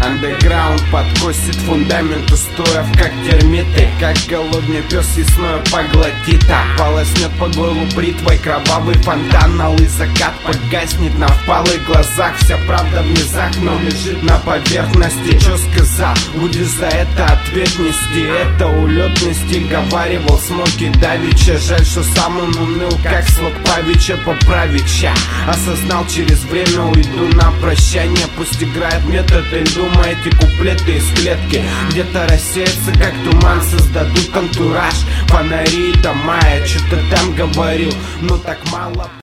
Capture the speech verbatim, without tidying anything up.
Андеграунд подкосит фундамент, устоев как термиты. Как голодный пес весной поглотит, а полоснет по горлу бритвой кровавый фонтан. Алый закат погаснет на впалых глазах. Вся правда в низах, но лежит на поверхности. Чё сказал? Будешь за это ответ нести. Это улетный стиль, говаривал Смоки давеча. Жаль, что сам он уныл, как слог Павича. Поправить ща осознал, через время уйду на прощание. Пусть играет метод и думаете куплеты из клетки. Где-то рассеется, как туман, создадут антураж. Фонари, дома, я что-то там говорил, но так мало.